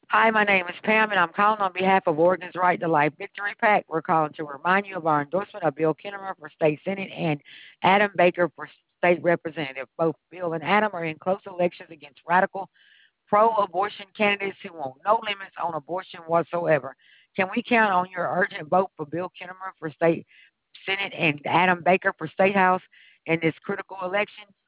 Hi, my name is Pam, and I'm calling on behalf of Oregon's Right to Life Victory PAC. We're calling to remind you of our endorsement of Bill Kinnemer for state senate and Adam Baker for state representative. Both Bill and Adam are in close elections against radical pro-abortion candidates who want no limits on abortion whatsoever. Can we count on your urgent vote for Bill Kinnemer for state senate and Adam Baker for state house in this critical election?